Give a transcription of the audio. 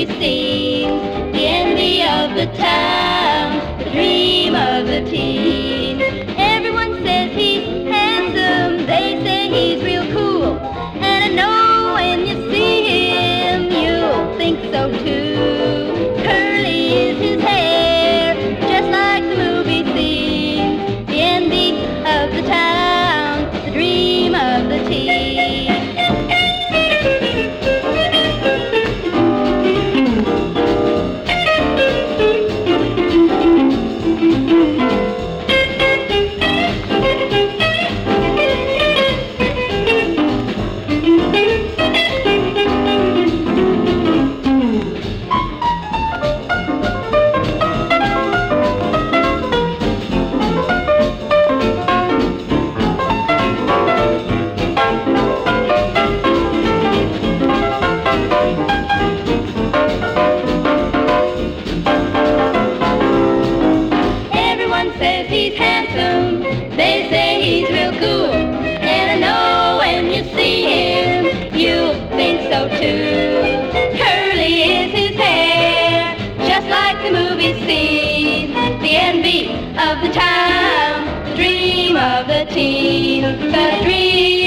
movie scene. The envy of the town, the dream of the teen. Everyone says he's handsome, they say he's real cool. And I know when you see him, you'll think so too. Curly is his hair, just like the movie scene. The envy of the town, the dream of the teen. Says he's handsome, they say he's real cool. And I know when you see him, you'll think so too. Curly is his hair, just like the movie scene. The envy of the town, the dream of the teen, the dream